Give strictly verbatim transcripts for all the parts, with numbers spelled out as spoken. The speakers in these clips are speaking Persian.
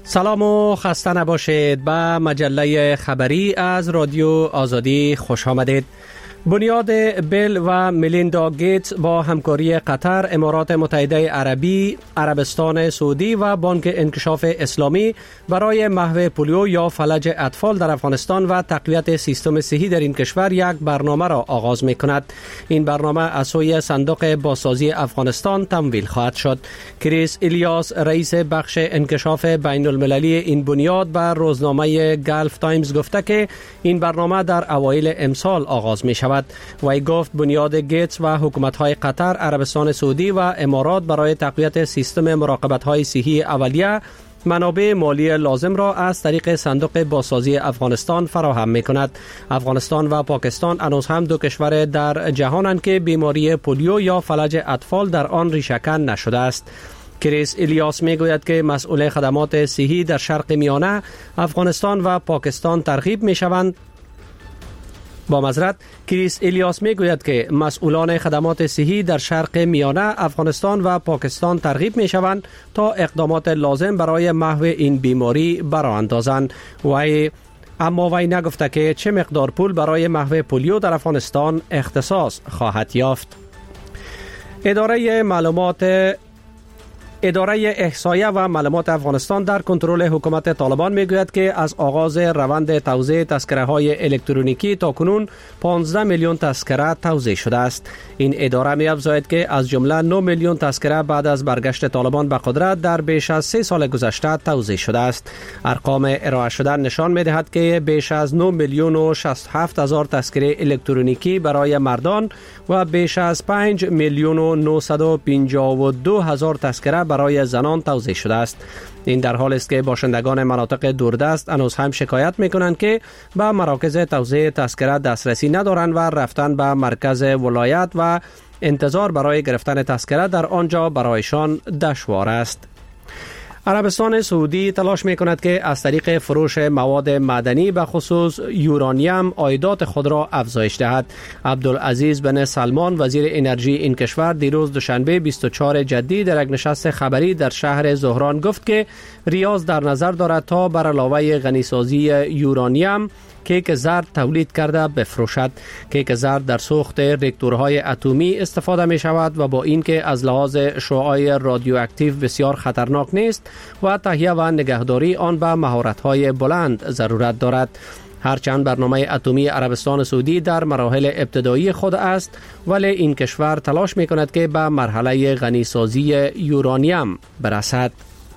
سلام و خسته نباشید. به مجله خبری از رادیو آزادی خوش آمدید. بنیاد بیل و میلیندا گیتس با همکاری قطر، امارات متحده عربی، عربستان سعودی و بانک انکشاف اسلامی برای محو پولیو یا فلج اطفال در افغانستان و تقویت سیستم صحی در این کشور یک برنامه را آغاز می کند. این برنامه از سوی صندوق بازسازی افغانستان تمویل خواهد شد. کریس الیاس، رئیس بخش انکشاف بین المللی این بنیاد، بر روزنامه گلف تایمز گفته که این برنامه در اوایل امسال آغاز می شود. وی گفت بنیاد گیتس و حکومت‌های قطر، عربستان سعودی و امارات برای تقویت سیستم مراقبت‌های صحی اولیه منابع مالی لازم را از طریق صندوق بازسازی افغانستان فراهم می‌کند. افغانستان و پاکستان هنوز هم دو کشور در جهانند که بیماری پولیو یا فلج اطفال در آن ریشه‌کن نشده است. کریس الیاس میگوید که مسئول خدمات صحی در شرق میانه، افغانستان و پاکستان ترغیب می‌شوند با معذرت کریس الیاس میگوید که مسئولان خدمات صحی در شرق میانه، افغانستان و پاکستان ترغیب می شوند تا اقدامات لازم برای محو این بیماری براندازند. وی اما وی نگفته که چه مقدار پول برای محو پولیو در افغانستان اختصاص خواهد یافت. اداره معلومات اداره احصایه و معلومات افغانستان در کنترل حکومت طالبان میگوید که از آغاز روند توزیع تذکره های الکترونیکی تا کنون پانزده میلیون تذکره توزیع شده است. این اداره می افزاید که از جمله نه میلیون تذکره بعد از برگشت طالبان به قدرت در بیش از سه سال گذشته توزیع شده است. ارقام ارائه شده نشان می دهد که بیش از نه میلیون و شصت و هفت هزار تذکره الکترونیکی برای مردان و بیش از پنج میلیون و نهصد و پنجاه و دو هزار تذکره برای زنان توزیع شده است. این در حالی است که باشندگان مناطق دوردست هنوز هم شکایت میکنند که به مراکز توزیع تذکره دسترسی ندارند و رفتن به مرکز ولایت و انتظار برای گرفتن تذکره در آنجا برایشان دشوار است. عربستان سعودی تلاش می کند که از طریق فروش مواد معدنی به خصوص یورانیم عایدات خود را افزایش دهد. عبدالعزیز بن سلمان، وزیر انرژی این کشور، دیروز دوشنبه بیست و چهارم جدی در یک نشست خبری در شهر زهران گفت که ریاض در نظر دارد تا بر علاوه غنیسازی یورانیم کیک زرد تولید کرده بفروشد. کیک زرد در سوخت راکتورهای اتمی استفاده می شود و با اینکه از لحاظ شعاع رادیواکتیو بسیار خطرناک نیست و تهیه و نگهداری آن به مهارت‌های بلند ضرورت دارد. هرچند برنامه اتمی عربستان سعودی در مراحل ابتدایی خود است، ولی این کشور تلاش می کند که به مرحله غنیسازی یورانیم برسد.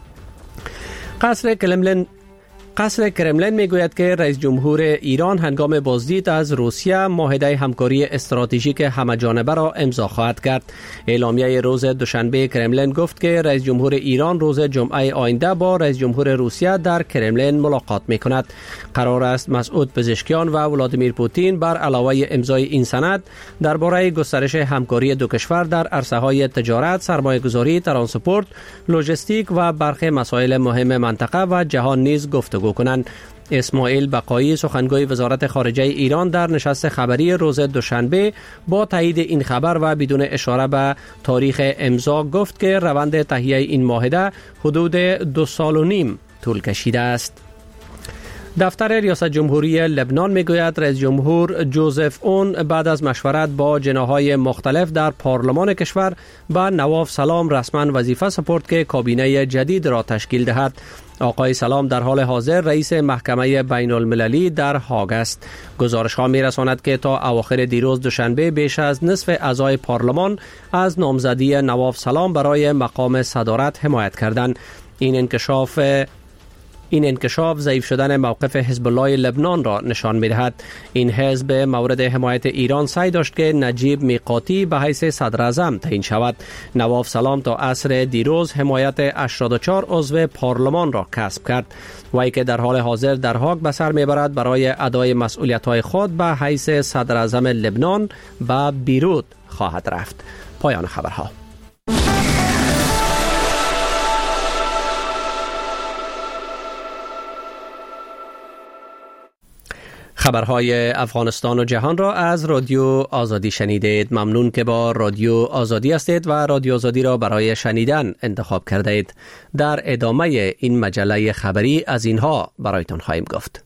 قصر کرملین قصر کرملین میگوید که رئیس جمهور ایران هنگام بازدید از روسیه معاهده همکاری استراتژیک همه‌جانبه را امضا خواهد کرد. اعلامیه روز دوشنبه کرملین گفت که رئیس جمهور ایران روز جمعه آینده با رئیس جمهور روسیه در کرملین ملاقات میکند. قرار است مسعود پزشکیان و ولادیمیر پوتین بر علاوه امضای این سند درباره گسترش همکاری دو کشور در عرصه‌های تجارت، سرمایه‌گذاری، ترانسپورت، لوجستیک و برخی مسائل مهم منطقه و جهان نیز گفتگو کنند. اسماعیل بقایی، سخنگوی وزارت خارجه ایران، در نشست خبری روز دوشنبه با تایید این خبر و بدون اشاره به تاریخ امضا گفت که روند تهیه این معاهده حدود دو سال و نیم طول کشیده است. دفتر ریاست جمهوری لبنان میگوید رئیس جمهور جوزف اون بعد از مشورت با جناح‌های مختلف در پارلمان کشور به نواف سلام رسما وظیفه سپرد که کابینه جدید را تشکیل دهد. آقای سلام در حال حاضر رئیس محکمه بین المللی در هاگ است. گزارش ها می رساند که تا اواخر دیروز دوشنبه بیش از نصف اعضای پارلمان از نامزدی نواف سلام برای مقام صدارت حمایت کردند. این انکشاف این انکشاف ضعیف شدن موقف حزب الله لبنان را نشان می‌دهد. این حزب مورد حمایت ایران سعی داشت که نجیب میقاتی به حیث صدر اعظم تعیین شود. نواف سلام تا عصر دیروز حمایت هشتاد و چهار عضو پارلمان را کسب کرد. وی که در حال حاضر در هاگ به سر میبرد برای ادای مسئولیت‌های خود به حیث صدر اعظم لبنان به بیروت خواهد رفت. پایان خبرها. خبرهای افغانستان و جهان را از رادیو آزادی شنیدید. ممنون که با رادیو آزادی هستید و رادیو آزادی را برای شنیدن انتخاب کرده اید. در ادامه این مجله خبری از اینها برایتان خواهیم گفت.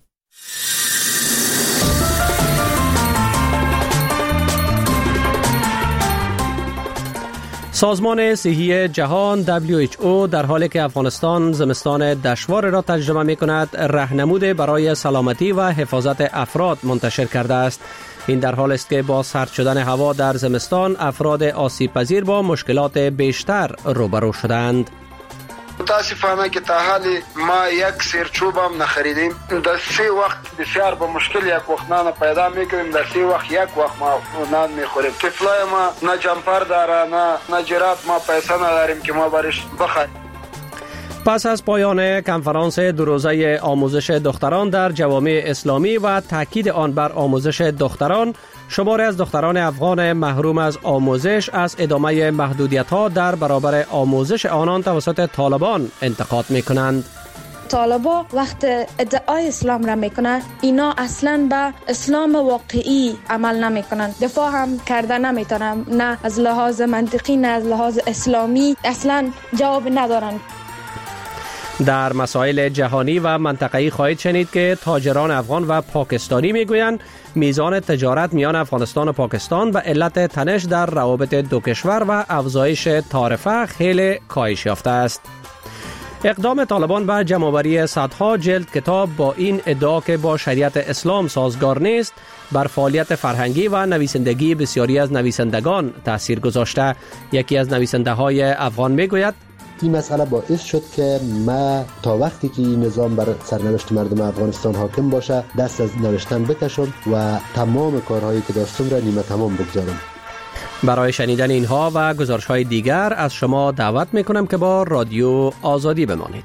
سازمان صحی جهان دبلیو اچ او در حالی که افغانستان زمستان دشوار را تجربه می کند، راهنمود برای سلامتی و حفاظت افراد منتشر کرده است. این در حال است که با سرد شدن هوا در زمستان افراد آسیب پذیر با مشکلات بیشتر روبرو شدند. متاسفانه که تا حالی ما یک سیرچوب هم نخریدیم. در سه وقت بسیار با مشکل یک وقت نان پیدا میکنیم. در سه وقت یک وقت ما نان میخوریم. طفلای ما نه جمپر داره نه نه جرات، ما پیسه نداریم که ما برش بخریم. پس از پایان کنفرانس دو روزه آموزش دختران در جوامع اسلامی و تاکید آن بر آموزش دختران، شماری از دختران افغان محروم از آموزش از ادامه محدودیت‌ها در برابر آموزش آنان توسط طالبان انتقاد می‌کنند. طالبا وقت ادعای اسلام را میکنن، اینا اصلا به اسلام واقعی عمل نمیکنن، دفاع هم کرده نمیتونن، نه از لحاظ منطقی نه از لحاظ اسلامی اصلا جواب ندارن. در مسائل جهانی و منطقه‌ای خواهید شنید که تاجران افغان و پاکستانی میگویند میزان تجارت میان افغانستان و پاکستان به علت تنش در روابط دو کشور و افزایش تعرفه خیلی کاهش یافته است. اقدام طالبان به جمع‌آوری صدها جلد کتاب با این ادعا که با شریعت اسلام سازگار نیست، بر فعالیت فرهنگی و نویسندگی بسیاری از نویسندگان تاثیر گذاشته. یکی از نویسنده‌های افغان میگوید این مسئله باعث شد که ما تا وقتی که این نظام بر سرنوشت مردم افغانستان حاکم باشه دست از نوشتن بکشم و تمام کارهایی که داشتم را نیمه تمام بگذارم. برای شنیدن اینها و گزارش‌های دیگر از شما دعوت میکنم که با رادیو آزادی بمانید.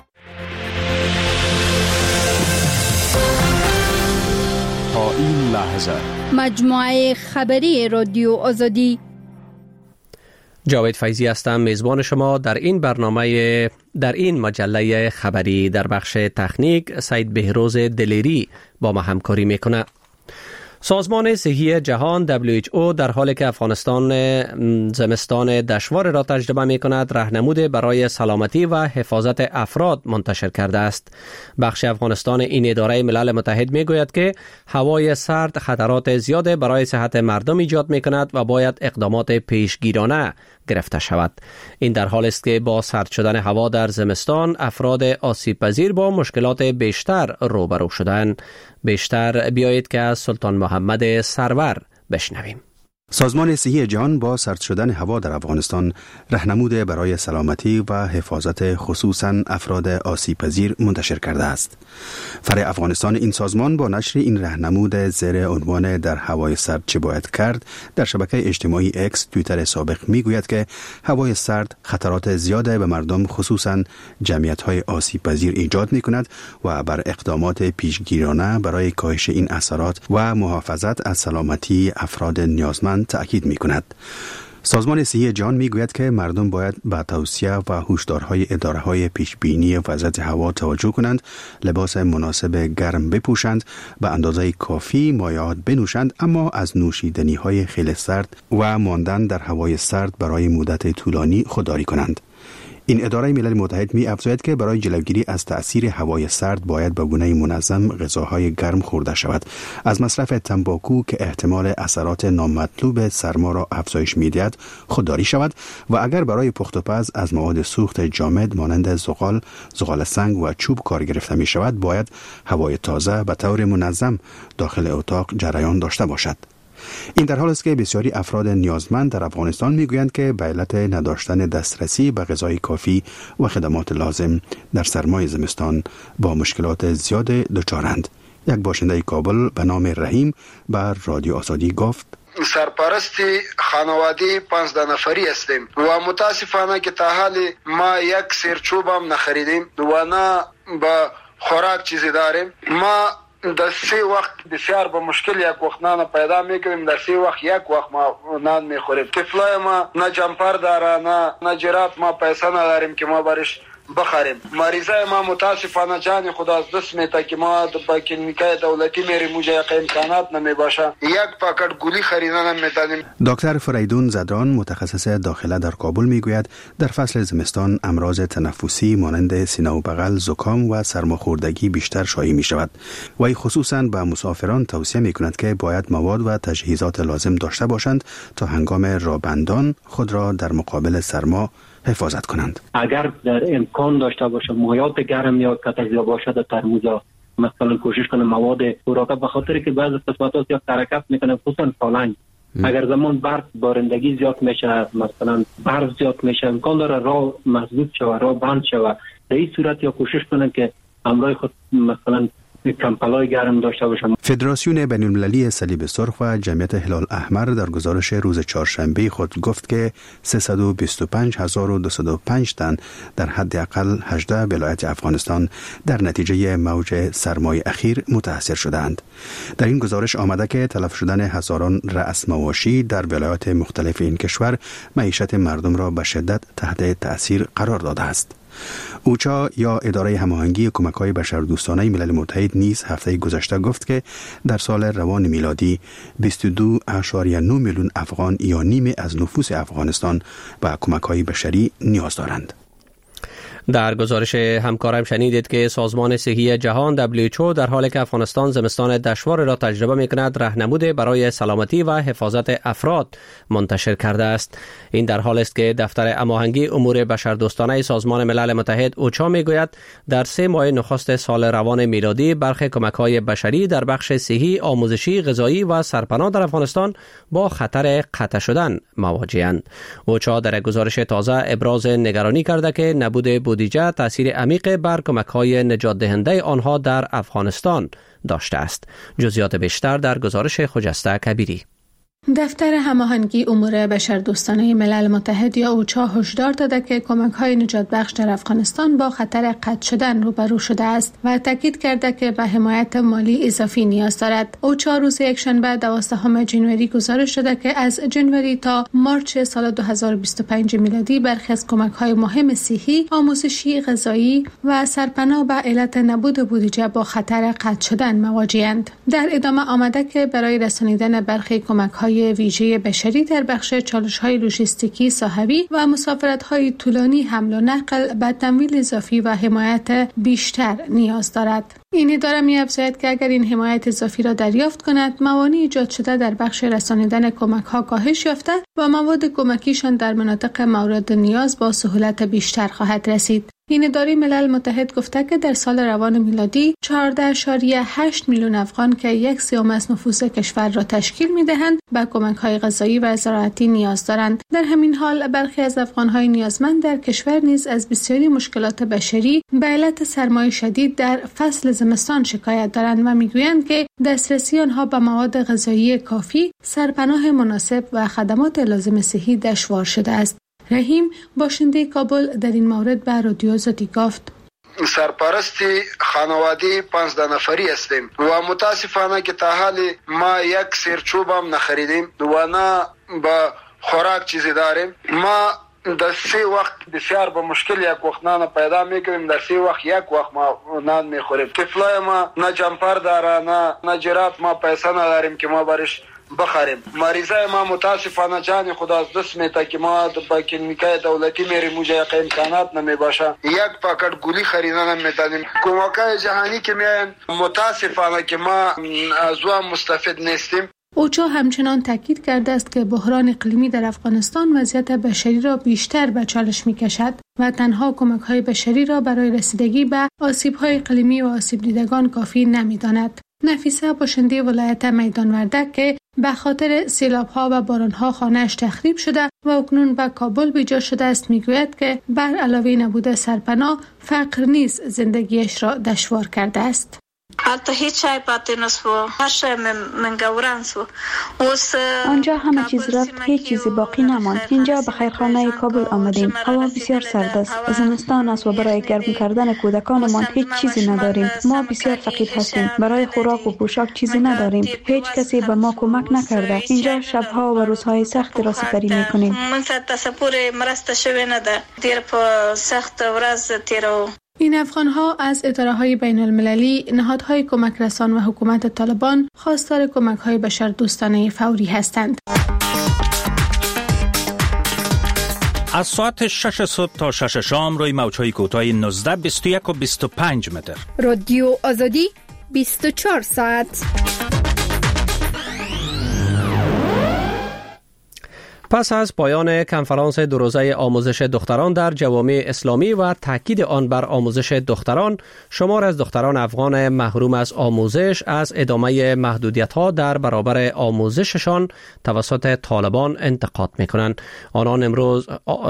تا این لحظه مجموعه خبری رادیو آزادی. جاوید فیضی هستم، میزبان شما در این برنامه، در این مجله خبری. در بخش تکنیک سید بهروز دلیری با ما همکاری میکنه. سازمان صحی جهان دبلیو اچ او در حالی که افغانستان زمستان دشوار را تجربه می کند، راهنمود برای سلامتی و حفاظت افراد منتشر کرده است. بخش افغانستان این اداره ملل متحد می گوید که هوای سرد خطرات زیاد برای صحت مردم ایجاد می کند و باید اقدامات پیشگیرانه گرفته شود. این در حال است که با سرد شدن هوا در زمستان افراد آسیب پذیر با مشکلات بیشتر روبرو شدند. بیشتر بیایید که از سلطان محمد سرور بشنویم. سازمان صحی جهان با سرد شدن هوا در افغانستان راهنمود برای سلامتی و حفاظت خصوصاً افراد آسیب پذیر منتشر کرده است. فرع افغانستان این سازمان با نشر این راهنمود زیر عنوان در هوای سرد چه باید کرد در شبکه اجتماعی اکس توییتر سابق میگوید که هوای سرد خطرات زیاد به مردم خصوصاً جمعیت‌های آسیب پذیر ایجاد می‌کند و بر اقدامات پیشگیرانه برای کاهش این اثرات و محافظت از سلامتی افراد نیازمند تأکید می کند. سازمان صحی جهان می گوید که مردم باید به توصیه و هشدارهای اداره‌های پیشبینی وضعیت هوا توجه کنند، لباس مناسب گرم بپوشند، به اندازه کافی مایعات بنوشند، اما از نوشیدنی‌های خیلی سرد و ماندن در هوای سرد برای مدت طولانی خودداری کنند. این اداره ملل متحد می افزاید که برای جلوگیری از تأثیر هوای سرد باید به گونه منظم غذاهای گرم خورده شود. از مصرف تنباکو که احتمال اثرات نامطلوب سرما را افزایش می‌دهد خودداری شود و اگر برای پخت و پز از مواد سوخت جامد مانند زغال، زغال سنگ و چوب کار گرفته می شود، باید هوای تازه به طور منظم داخل اتاق جریان داشته باشد. این در حال است که بسیاری افراد نیازمند در افغانستان میگویند که به علت نداشتن دسترسی به غذای کافی و خدمات لازم در سرمای زمستان با مشکلات زیاد دچارند. یک باشنده کابل به نام رحیم بر رادیو آزادی گفت: سرپرستی خانواده پانزده نفری هستیم و متاسفانه که تا حالی ما یک سیرچوب هم نخریدیم و نه با خوراک چیزی داریم. ما در سه وقت بسیار با مشکل یک وقت نان پیدا میکنیم، در سه وقت یک وقت ما نان میخوریم. طفلای ما نه جمپر داره نه نه جرات، ما پیسه نداریم که ما برش بخریم. مریضای ما متاسفانه جان خود از دست میده که ما با کلینیکای دولتی میریم اونجا یک امکانات نمیباشه، یک پاکت گولی خریدن نمیتونیم. دکتر فریدون زدران متخصص داخله در کابل میگوید در فصل زمستان امراض تنفسی مانند سینه و بغل، زکام و سرماخوردگی بیشتر شایع می شود. و خصوصا به مسافران توصیه می کند که باید مواد و تجهیزات لازم داشته باشند تا هنگام رابندان خود را در مقابل سرما حفاظت کنند. اگر در امکان داشته باشه مایات گرم یا کتازیا باشه در ترموزا، مثلا کوشش کنه مواد خوراک، به خاطر که بعضی قسمت‌ها یا حرکت میکنه خصوصا سالنگ، اگر زمان برف بارندگی زیاد میشه، مثلا برف زیاد میشه، امکان داره راه مسدود شوه، راه بند شوه. در این صورت یا کوشش کنه که همراه خود مثلا کمپلای گرم داشته باشم. فدراسیون بین المللی صلیب سرخ و جمعیت هلال احمر در گزارش روز چهارشنبه خود گفت که سیصد و بیست و پنج هزار و دویست و پنج تن در حداقل هجده ولایت افغانستان در نتیجه موج سرمای اخیر متاثر شدند. در این گزارش آمده که تلف شدن هزاران رأس مواشی در ولایات مختلف این کشور معیشت مردم را به شدت تحت تأثیر قرار داده است. اوچا یا اداره هماهنگی کمک‌های بشردوستانه ملل متحد نیز هفته گذشته گفت که در سال روان میلادی بیست و دو اشاریه نه میلیون افغان یا نیمه از نفوس افغانستان به کمک‌های بشری نیاز دارند. در گزارش همکارم شنیدید که سازمان صحی جهان دبلیو اچ او در حالی که افغانستان زمستان دشوار را تجربه می‌کند راهنمود برای سلامتی و حفاظت افراد منتشر کرده است. این در حالی است که دفتر هماهنگی امور بشردوستانه سازمان ملل متحد اوچا میگوید در سه ماه نخست سال روان میلادی برخی کمک‌های بشری در بخش صحی، آموزشی، غذایی و سرپناه در افغانستان با خطر قطع شدن مواجه‌اند. اوچا در گزارش تازه ابراز نگرانی کرده که نبود بودجه تأثیر عمیق بر کمک‌های نجات دهنده آنها در افغانستان داشته است. جزئیات بیشتر در گزارش خجسته کبیری. دفتر هماهنگی امور بشردوستانه ملل متحد یا اوچا هشدار داده که کمک‌های نجات بخش در افغانستان با خطر قطع شدن روبرو شده است و تاکید کرده که به حمایت مالی اضافی نیاز دارد. اوچا روز یکشنبه دوازدهم ژانویه گزارش داده که از ژانویه تا مارچ سال دو هزار و بیست و پنج میلادی برخی از کمک‌های مهم صحی، آموزشی، غذایی و سرپناه به علت نبود بودجه با خطر قطع شدن مواجه‌اند. در ادامه آمده که برای رسانیدن برخی کمک‌های ویژه بشری در بخش چالش‌های لوجستیکی صحوی و مسافرت‌های طولانی حمل و نقل به تمویل اضافی و حمایت بیشتر نیاز دارد. این اداره می‌افزاید که اگر این حمایت اضافی را دریافت کند، موانع ایجاد شده در بخش رسانیدن کمک‌ها کاهش یافته و مواد کمکیشان در مناطق مورد نیاز با سهولت بیشتر خواهد رسید. این اداره ملل متحد گفته که در سال روان میلادی چهارده اشاریه هشت میلیون افغان که یک سوم از نفوس کشور را تشکیل می‌دهند به کمک‌های غذایی و زراعتی نیاز دارند. در همین حال برخی از افغان‌های نیازمند در کشور نیز از بسیاری مشکلات بشری به علت سرمای شدید در فصل زمستان شکایت دارند و میگویند که دسترسی آنها به مواد غذایی کافی، سرپناه مناسب و خدمات لازم صحی دشوار شده است. رحیم باشنده کابل در این مورد به رادیو آزادی گفت: سرپرستی خانواده پانزده نفری هستیم و متاسفانه که تا حال ما یک سرچوب هم نخریدیم و نه با خوراک چیزی داریم. ما در سه وقت بسیار با مشکل یک وقت نان پیدا میکنیم، در سه وقت یک وقت ما نان میخوریم. طفلای ما نه جمپر داره نه نه جرات، ما پیسه نداریم که ما برش بخریم. مریضای ما متاسفانه جان خود از دست میده که ما با کلینیکای دولتی میریم اونجا یک امکانات نمیباشه، یک پاکت گولی خریدن نمیتونیم. کمک‌های جهانی که میاین متاسفانه که ما از اون مستفید نیستیم. اوچا همچنان تاکید کرده است که بحران اقلیمی در افغانستان وضعیت بشری را بیشتر به چالش می‌کشد و تنها کمک‌های بشری را برای رسیدگی به آسیب‌های اقلیمی و آسیب دیدگان کافی نمی‌داند. نفیسه باشنده ولایت میدان وردک که به خاطر سیلاب‌ها و باران‌ها خانه‌اش تخریب شده و اکنون به کابل بیجا شده است میگوید که بر علاوه نبود سرپناه، فقر نیز زندگیش را دشوار کرده است. حتی هیچ چای پاتی نسو هرش من گوران سو. آنجا همه چیز رفت، هیچ چیزی باقی نماند. اینجا به خیرخانه کابل آمدیم. هوا بسیار سرد است. زمستان است و برای گرم کردن کودکانمان هیچ چیزی نداریم. ما بسیار فقیر هستیم. برای خوراک و پوشاک چیزی نداریم. هیچ کسی به ما کمک نکرده. اینجا شبها و روزهای سخت را سپری میکنیم. من تصور مرست شوی نده. دیر په سخت ورځ تیرو. این افغان‌ها از اداره‌های بین‌المللی، نهادهای کمک رسان و حکومت طالبان خواستار کمک‌های بشردوستانه فوری هستند. از ساعت شش صبح تا شش شام روی موج‌های کوتاه نوزده، بیست و یک و بیست و پنج متر. رادیو آزادی بیست و چهار ساعت. پس از پایان کنفرانس دو روزه آموزش دختران در جوامع اسلامی و تاکید آن بر آموزش دختران، شمار از دختران افغان محروم از آموزش از ادامه محدودیت‌ها در برابر آموزششان توسط طالبان انتقاد می‌کنند. آنان امروز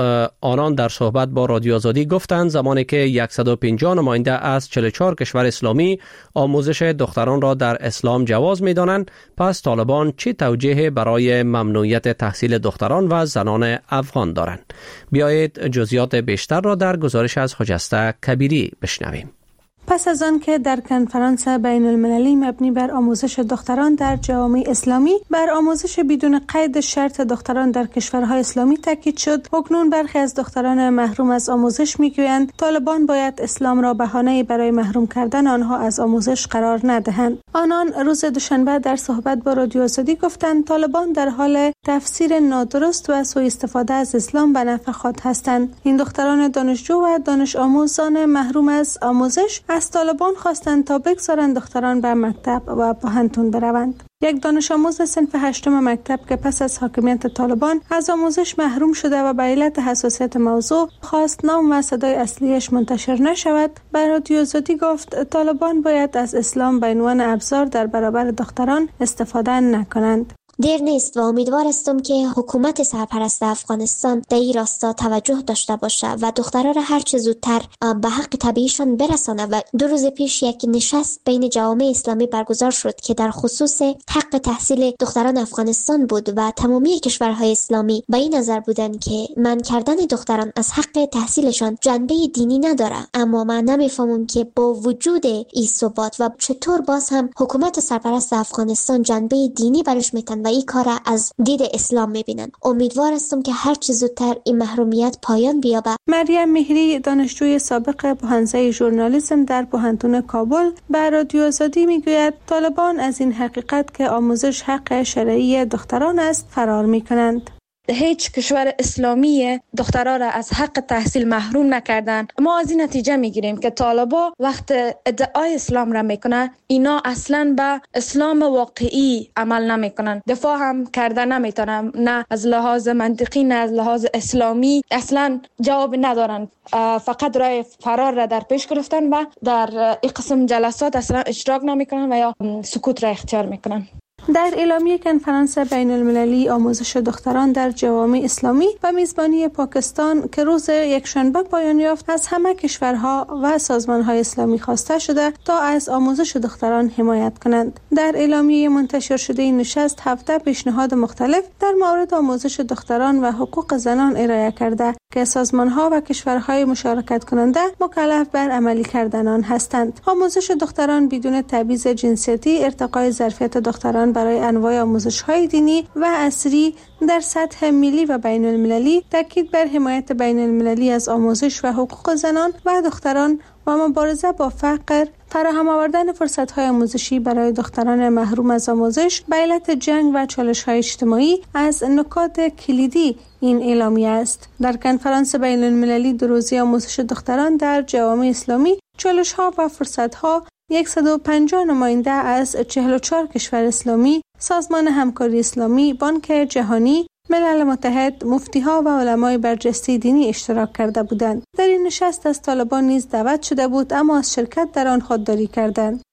آنان در صحبت با رادیو آزادی گفتند زمانی که صد و پنجاه نماینده از چهل و چهار کشور اسلامی آموزش دختران را در اسلام جواز می‌دانند، پس طالبان چه توجیه برای ممنوعیت تحصیل دختران و زنان افغان دارند؟ بیایید جزئیات بیشتر را در گزارش از خجسته کبیری بشنویم. پس از آن که در کنفرانس بین المللی مبنی بر آموزش دختران در جوامع اسلامی بر آموزش بدون قید شرط دختران در کشورهای اسلامی تاکید شد، اکنون برخی از دختران محروم از آموزش میگویند طالبان باید اسلام را بهانه‌ای برای محروم کردن آنها از آموزش قرار ندهند. آنان روز دوشنبه در صحبت با رادیو آزادی گفتند طالبان در حال تفسیر نادرست و سوء استفاده از اسلام به نفع خود هستند. این دختران دانشجو و دانش آموزان محروم از آموزش از طالبان خواستند تا بگذارند دختران به مکتب و پوهنتون بروند. یک دانش آموز صنف هشتم مکتب که پس از حاکمیت طالبان از آموزش محروم شده و به علت حساسیت موضوع خواست نام و صدای اصلیش منتشر نشود، به رادیو آزادی گفت طالبان باید از اسلام به عنوان ابزار در برابر دختران استفاده نکنند. دیر نیست و امیدوار هستم که حکومت سرپرست افغانستان در این راستا توجه داشته باشه و دخترها را هر چه زودتر به حق طبیعیشان برسانه. و دو روز پیش یک نشست بین جوامع اسلامی برگزار شد که در خصوص حق تحصیل دختران افغانستان بود و تمامی کشورهای اسلامی به این نظر بودند که منع کردن دختران از حق تحصیلشان جنبه دینی نداره. اما من نمیفهمم که با وجود این ثبات و چطور باز هم حکومت سرپرست افغانستان جنبه دینی برش میتن و این کار از دید اسلام میبینن. امیدوار هستم که هر چه زودتر این محرومیت پایان بیابه. مریم مهری دانشجوی سابق حوزه ژورنالیسم در پوهنتون کابل به رادیو آزادی میگوید طالبان از این حقیقت که آموزش حق شرعی دختران است فرار میکنند. هیچ کشور اسلامی دخترها را از حق تحصیل محروم نکردن. ما از این نتیجه میگیریم که طالبا وقت ادعای اسلام را میکنه اینا اصلا به اسلام واقعی عمل نمیکنن، دفاع هم کرده نمیتونن، نه از لحاظ منطقی نه از لحاظ اسلامی اصلا جواب ندارن، فقط راه فرار را در پیش گرفتن و در این قسم جلسات اصلا اشتراک نمیکنن و یا سکوت را اختیار میکنن. در اعلامیه کنفرانس بین المللی آموزش دختران در جوامع اسلامی و میزبانی پاکستان که روز یکشنبه پایان یافت، از همه کشورها و سازمانهای اسلامی خواسته شده تا از آموزش دختران حمایت کنند. در اعلامیه منتشر شده این نشست هفده پیشنهاد مختلف در مورد آموزش دختران و حقوق زنان ارائه کرده که سازمانها و کشورهای مشارکت کننده مکلف بر عملی کردن آن هستند. آموزش دختران بدون تبعیض جنسیتی، ارتقای ظرفیت دختران برای انواع آموزش‌های دینی و عصری در سطح ملی و بین المللی، تاکید بر حمایت بین المللی از آموزش و حقوق زنان و دختران و مبارزه با فقر، فراهم آوردن فرصت‌های آموزشی برای دختران محروم از آموزش به علت جنگ و چالش‌های اجتماعی از نکات کلیدی این اعلامیه است. در کنفرانس بین المللی دو روزه آموزش دختران در جوامع اسلامی، چالش‌ها و فرصت‌ها، صد و پنجاه نماینده از چهل و چهار کشور اسلامی، سازمان همکاری اسلامی، بانک جهانی، ملل متحد، مفتی‌ها و علمای برجسته دینی اشتراک کرده بودند. در این نشست از طالبان نیز دعوت شده بود اما از شرکت در آن خودداری کردند.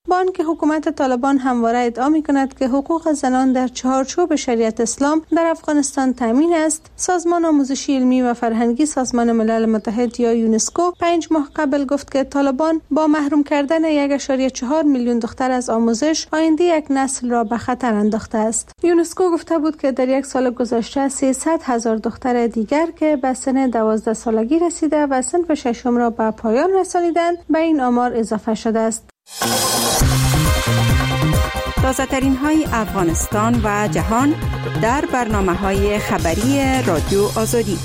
با آنکه حکومت طالبان همواره ادعا می‌کند که حقوق زنان در چهارچوب شریعت اسلام در افغانستان تامین است، سازمان آموزشی علمی و فرهنگی سازمان ملل متحد یا یونسکو پنج ماه قبل گفت که طالبان با محروم کردن یک و چهار میلیون دختر از آموزش آینده یک نسل را به خطر انداخته است. یونسکو گفته بود که در یک سال گذشته سیصد هزار دختر دیگر که به سن دوازده سالگی رسیده و صنف ششم را به پایان رسانیدند به این آمار اضافه شده است. تازه ترین های افغانستان و جهان در برنامه های خبری رادیو آزادی.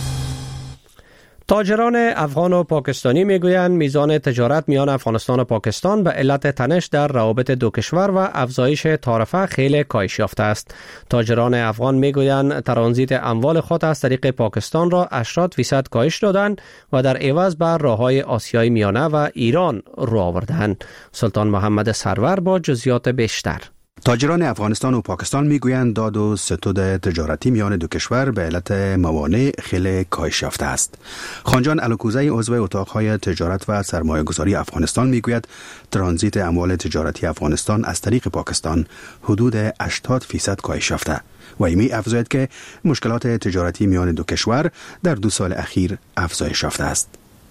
تاجران افغان و پاکستانی میگویند میزان تجارت میان افغانستان و پاکستان به علت تنش در روابط دو کشور و افزایش تعرفه خیلی کاهش یافته است. تاجران افغان میگویند ترانزیت اموال خود از طریق پاکستان را هشتاد فیصد کاهش دادند و در عوض بر راههای آسیای میانه و ایران رو آوردند. سلطان محمد سرور با جزئیات بیشتر. تاجران افغانستان و پاکستان میگویند داد و ستود تجارتی میان دو کشور به علت موانع خیلی کاهش یافته است. خانجان الوکوزی عضو اتاقهای تجارت و سرمایه گذاری افغانستان میگوید ترانزیت اموال تجارتی افغانستان از طریق پاکستان حدود هشتاد فیصد کاهش یافته و ایمی افزاید که مشکلات تجارتی میان دو کشور در دو سال اخیر افزایش یافته است.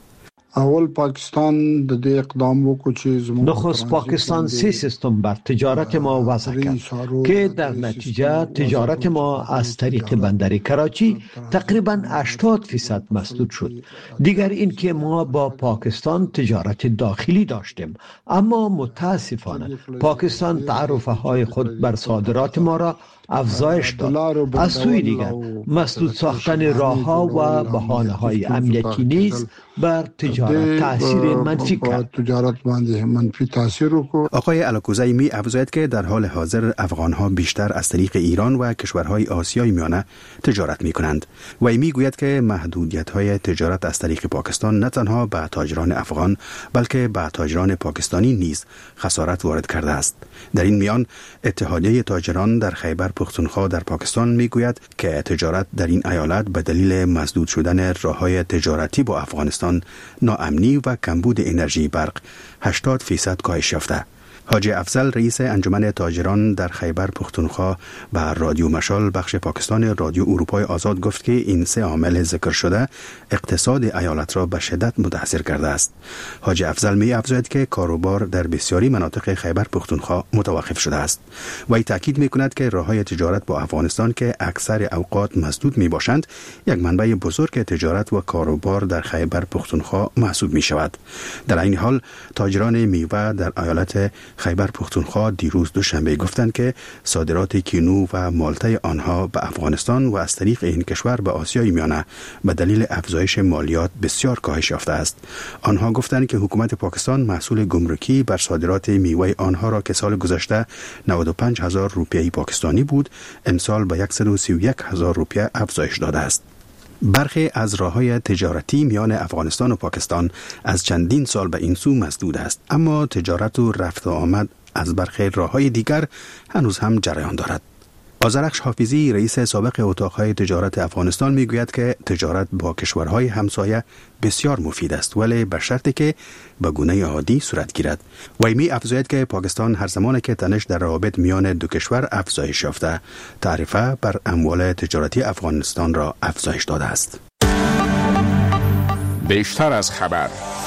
اول پاکستان د دې اقدام وکړ چې نخست پاکستان سه سیستم بر تجارت ما وضع کرد که در نتیجه تجارت ما از طریق بندر کراچی تقریبا هشتاد فیصد مسدود شد. دیگر این که ما با پاکستان تجارت داخلی داشتیم، اما متاسفانه پاکستان تعرفه های خود بر صادرات ما را افزایش داد. از سوی دیگر مسدود ساختن راه‌ها و بهانه‌های امنیتی نیز بر تجارت تاثیر منفی کرد. تجارت باندې منفی تاثیر وکړ. آقای الکوزی می افزاید که در حال حاضر افغان‌ها بیشتر از طریق ایران و کشورهای آسیای میانه تجارت می‌کنند و می گوید که محدودیت‌های تجارت از طریق پاکستان نه تنها به تاجران افغان بلکه به تاجران پاکستانی نیز خسارت وارد کرده است. در این میان اتحادیه تاجران در خیبر پختونخوا در پاکستان میگوید که تجارت در این ایالت به دلیل مسدود شدن راه‌های تجارتی با افغانستان، ناامنی و کمبود انرژی برق هشتاد فیصد کاهش یافته. حاجی افضل رئیس انجمن تاجران در خیبر پختونخوا به رادیو مشال بخش پاکستان رادیو اروپای آزاد گفت که این سه عامل ذکر شده اقتصاد ایالت را به شدت متاثر کرده است. حاجی افضل می افزاید که کاروبار در بسیاری مناطق خیبر پختونخوا متوقف شده است. وی تاکید می کند که راههای تجارت با افغانستان که اکثر اوقات مسدود می باشند یک منبع بزرگ تجارت و کاروبار در خیبر پختونخوا محسوب می شود. در این حال تاجران میوه در ایالت خیبر پختونخوا دیروز دوشنبه گفتند که صادرات کینو و مالته آنها به افغانستان و از طریق این کشور به آسیای میانه به دلیل افزایش مالیات بسیار کاهش یافته است. آنها گفتند که حکومت پاکستان محصول گمرکی بر صادرات میوه آنها را که سال گذشته نود و پنج هزار روپیه پاکستانی بود، امسال به صد و سی و یک هزار روپیه افزایش داده است. برخی از راه‌های تجارتی میان افغانستان و پاکستان از چندین سال به این سو مسدود است، اما تجارت و رفت و آمد از برخی راه‌های دیگر هنوز هم جریان دارد. آذرخش حافظی رئیس سابق اتاقهای تجارت افغانستان میگوید که تجارت با کشورهای همسایه بسیار مفید است، ولی به شرطی که به گونه عادی صورت گیرد. وی می افزاید که پاکستان هر زمان که تنش در روابط میان دو کشور افزایش یافته، تعرفه بر اموال تجارتی افغانستان را افزایش داده است. بیشتر از خبر.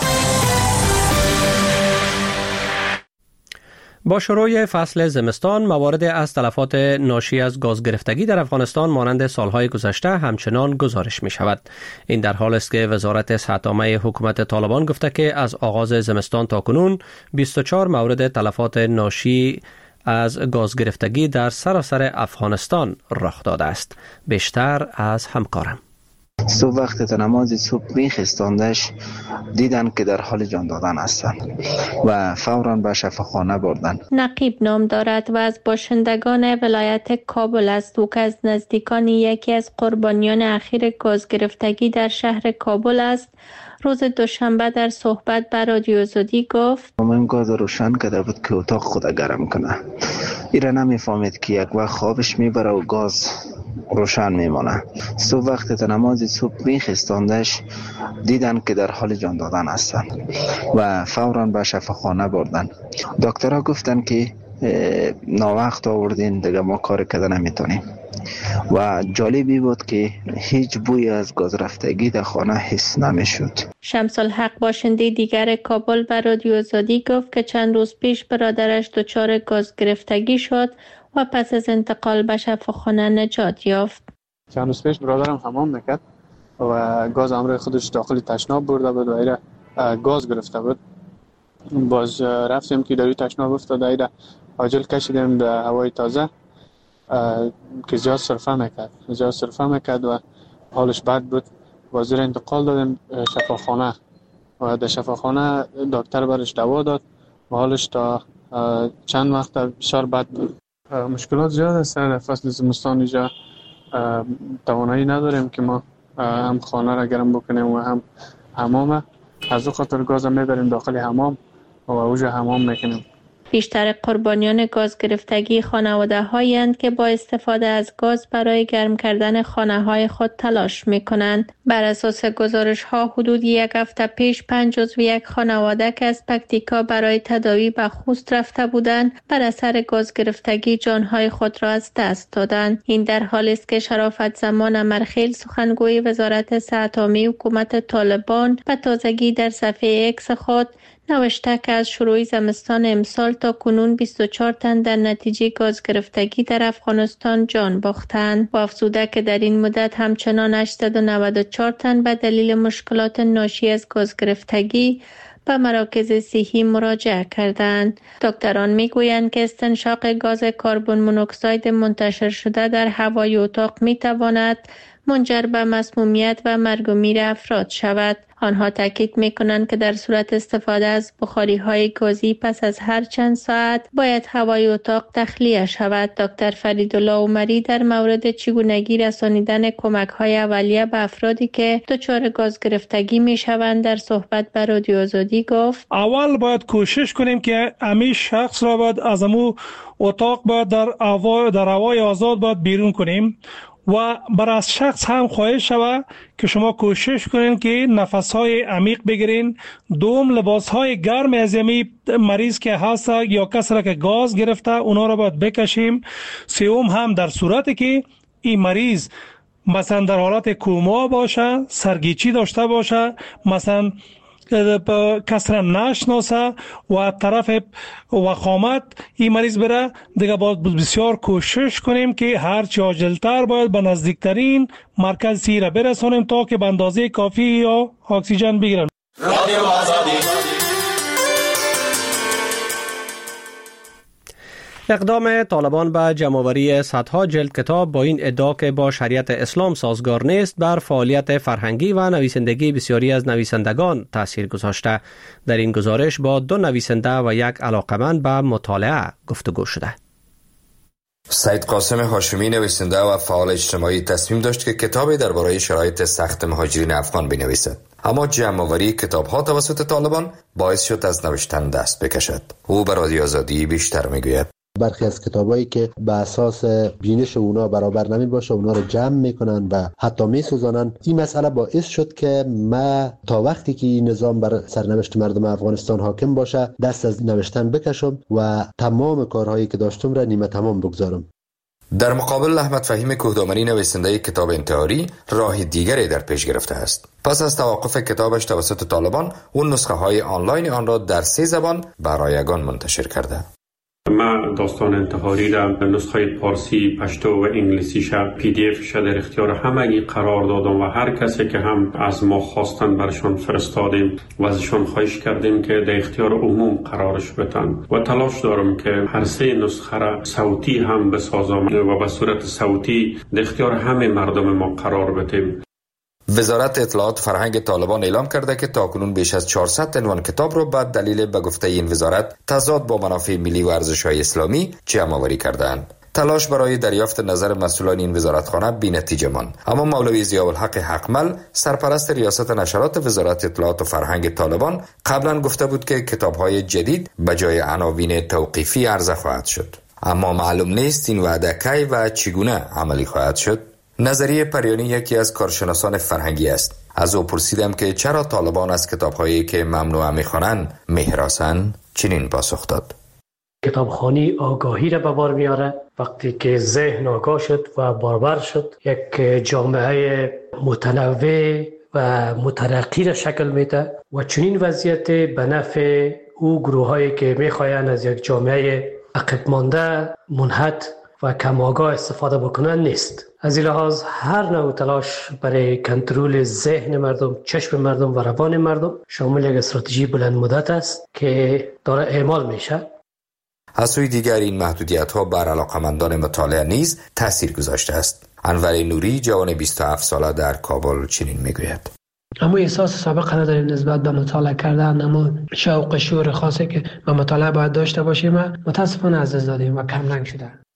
با شروع فصل زمستان موارد از تلفات ناشی از گاز گرفتگی در افغانستان مانند سالهای گذشته همچنان گزارش می شود. این در حال است که وزارت صحت عامه حکومت طالبان گفته که از آغاز زمستان تا کنون بیست و چهار مورد تلفات ناشی از گاز گرفتگی در سراسر افغانستان رخ داده است. بیشتر از همکارم. صبح وقت نماز صبح میخستاندش دیدن که در حال جان دادن هستند و فوراً به شفاخانه بردن. نقیب نام دارد و از باشندگان ولایت کابل است و که از نزدیکان یکی از قربانیان اخیر گاز گرفتگی در شهر کابل است. روز دوشنبه در صحبت با رادیو آزادی گفت من گاز روشن کرده بود که اتاق خود گرم کنه. ایره نمیفهمید که یک وقت خوابش میبره و گاز روشن میمانه. صبح وقت نماز صبح میخستاندش دیدن که در حال جان دادن هستن و فوراً به شفاخانه بردن. دکترها گفتن که ناوقت آوردین، دیگه ما کار کردن نمیتونیم. و جالبی بود که هیچ بوی از گاز رفتگی در خانه حس نمیشد. شمس الحق باشنده دیگر کابل به رادیو آزادی گفت که چند روز پیش برادرش دچار گاز گرفتگی شد و پس از انتقال به شفاخانه نجات یافت. چند روز پیش برادرم حمام میکرد و گاز امروی خودش داخل تشناب برده بود و ایره گاز گرفته بود. باز رفتیم که داری تشناب افتاده، ایره عاجل کشیدیم به هوای تازه که زیاد سرفه میکرد زیاد سرفه میکرد و حالش بد بود. وزیر انتقال دادیم شفاخانه و در شفاخانه دکتر برش دوا داد و حالش تا چند وقت بسیار بد بود. مشکلات زیاد است در فصل زمستان. اینجا توانایی نداریم که ما هم خانه را گرم بکنیم و هم حمام. از او خاطر گاز میبریم داخل حمام و اوجه حمام میکنیم. بیشتر قربانیان گاز گرفتگی خانواده هایند که با استفاده از گاز برای گرم کردن خانه های خود تلاش می کنند. بر اساس گزارش ها حدود یک هفته پیش پنج عضو یک خانواده که از پکتیکا برای تداوی به خوست رفته بودند بر اثر گاز گرفتگی جانهای خود را از دست دادند. این در حالی است که شرافت زمان امرخیل سخنگوی وزارت صحت عامه حکومت طالبان به تازگی در صفحه اکس خود نوشته که از شروع زمستان امسال تا کنون بیست و چهار تن در نتیجه گاز گرفتگی در افغانستان جان باختند و افزوده که در این مدت همچنان هشتصد و نود و چهار تن به دلیل مشکلات ناشی از گاز گرفتگی به مراکز صحی مراجعه کردند. دکتران میگویند که استنشاق گاز کربن مونوکساید منتشر شده در هوای اتاق میتواند منجر به مسمومیت و مرگ و میر افراد شود. آنها تاکید میکنند که در صورت استفاده از بخاری های گازی پس از هر چند ساعت باید هوای اتاق تخلیه شود. دکتر فریدالله عمری در مورد چگونگی رسانیدن کمک های اولیه به افرادی که دچار گاز گرفتگی میشوند در صحبت با رادیو آزادی گفت: اول باید کوشش کنیم که امی شخص را باید از امو اتاق باید در هوای در هوای آزاد باید بیرون کنیم و بر از شخص هم خواهش شود که شما کوشش کنین که نفس‌های عمیق بگیرین. دوم، لباس‌های گرم از یمی مریض که هست یا کسی را که گاز گرفته اونا را باید بکشیم. سوم، هم در صورتی که این مریض مثلا در حالت کوما باشه، سرگیچی داشته باشه، مثلا کس را نشناسه و طرف وخامت این مریض بره، دیگه باید بسیار کوشش کنیم که هرچی عاجلتر باید به نزدیکترین مرکز سی را برسانیم تا که به اندازه کافی یا اکسیژن بگیرن. رادیو آزادی. اقدام طالبان به جمع‌آوری صدها جلد کتاب با این ادعا که با شریعت اسلام سازگار نیست بر فعالیت فرهنگی و نویسندگی بسیاری از نویسندگان تاثیر گذاشته. در این گزارش با دو نویسنده و یک علاقمند به مطالعه گفتگو شده. سید قاسم هاشمی نویسنده و فعال اجتماعی تصمیم داشت که کتابی درباره شرایط سخت مهاجرین افغان بنویسد، اما جمع‌آوری کتاب‌ها توسط طالبان باعث شد از نوشتن دست بکشد. او به رادیو آزادی بیشتر میگوید. برخی از کتابایی که به اساس بینش اونا برابر نمی باشه اونا رو جمع میکنن و حتی میسوزانن. این مسئله باعث شد که ما تا وقتی که این نظام بر سرنوشت مردم افغانستان حاکم باشه دست از نوشتن بکشم و تمام کارهایی که داشتم را نیمه تمام بگذارم. در مقابل احمد فهیم کوهدامنی نویسنده کتاب انتحاری راه دیگری در پیش گرفته است. پس از توقف کتابش توسط طالبان اون نسخه های آنلاین آن را در سه زبان برایگان منتشر کرده. من داستان انتحاری را به نسخه پارسی، پشتو و انگلیسیش پی دی اف ش در اختیار همگی قرار دادم و هر کسی که هم از ما خواستن برشان فرستادیم و ازشان خواهش کردیم که در اختیار عموم قرارش بدن و تلاش دارم که هر سه نسخه را صوتی هم بسازم و به صورت صوتی در اختیار همه مردم ما قرار بدیم. وزارت اطلاعات فرهنگ طالبان اعلام کرده که تاکنون بیش از چهارصد عنوان کتاب را بعد دلیل به گفته این وزارت تضاد با منافع ملی و ارزش‌های اسلامی جمع‌آوری کردند. تلاش برای دریافت نظر مسئولان این وزارتخانه بی‌نتیجه ماند، اما مولوی ضیاءالحق حقمل سرپرست ریاست نشرات وزارت اطلاعات و فرهنگ طالبان قبلا گفته بود که کتاب‌های جدید به جای عناوین توقیفی عرضه خواهد شد. اما معلوم نیست این وعده کی و چگونه عملی خواهد شد. نظریه پریانی یکی از کارشناسان فرهنگی است. از او پرسیدم که چرا طالبان از کتاب‌هایی که ممنوع می‌خوانند می‌هراسند. چنین پاسخ داد: کتابخوانی آگاهی را به بار میاره. وقتی که ذهن آگاه شد و باربر شد، یک جامعه متنوع و مترقی را شکل میده و چنین وضعیت به نفع او گروه هایی که میخواین از یک جامعه عقب مانده، منحط و کم آگاه استفاده بکنن نیست. از این لحاظ هر نوع تلاش برای کنترل ذهن مردم، چشم مردم و روان مردم شامل یک استراتژی بلند مدت است که داره اعمال میشه. از سوی دیگر این محدودیت ها بر علاقمندان مطالعه نیز تاثیر گذاشته است. انور نوری جوان بیست و هفت ساله در کابل چنین میگوید: اما احساس سابقه نداریم نسبت به مطالعه کردن، اما شوق شعور خاصی که به مطالعه باید داشته باشیم متاسفانه از دست دادیم و کم رنگ شده.